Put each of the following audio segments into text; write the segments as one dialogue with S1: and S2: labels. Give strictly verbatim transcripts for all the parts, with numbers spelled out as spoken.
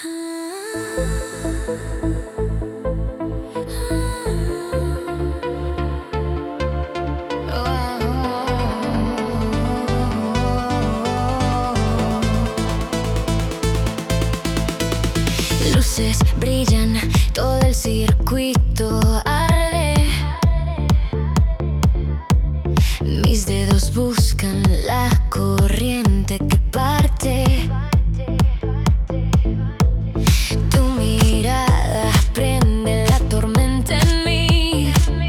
S1: Luces brillan, todo el circuito arde. Mis dedos buscan la corriente que parte. Tu mirada prende la tormenta en mí.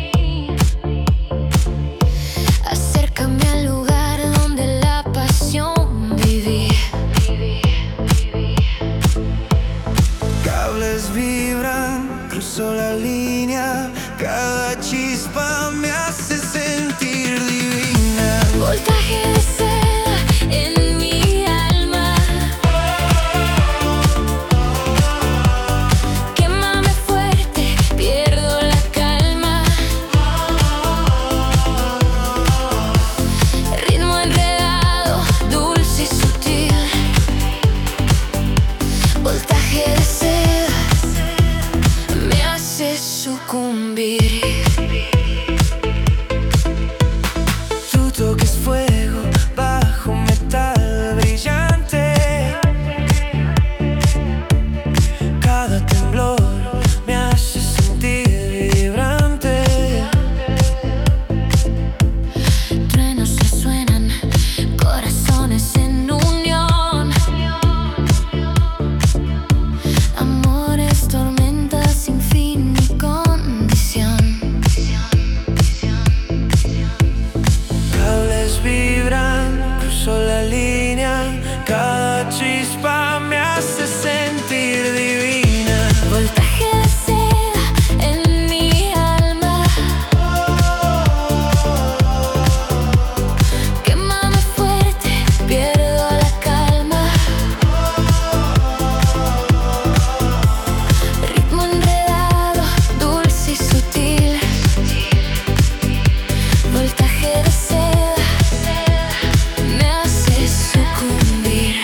S1: Acércame al lugar donde la pasión viví.
S2: Cables vibran, cruzo la línea. Cada chispa me hace sentir divina.
S1: Voltaje de seda en mi alma. Quémame fuerte, pierdo la calma. Ritmo enredado, dulce y sutil. Voltaje de seda me hace sucumbir.
S2: Tu toque es fuego bajo metal brillante. Cada temblor me hace sentir vibrante.
S1: Truenos resuenan, corazones en unión. Amores, tormentas sin fin ni condición.
S2: Cables vibran, cruzo la línea. Cada chispa me hace sentir divina.
S1: Voltaje de seda en mi alma. Quémame fuerte, pierdo la calma. Ritmo enredado, dulce y sutil. Voltaje de seda me hace sucumbir.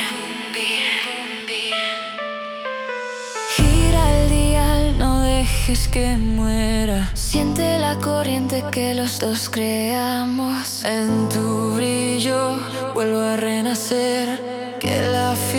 S1: Gira el dial, no dejes que muera. Siente la corriente que los dos creamos. En tu brillo vuelvo a renacer. Que la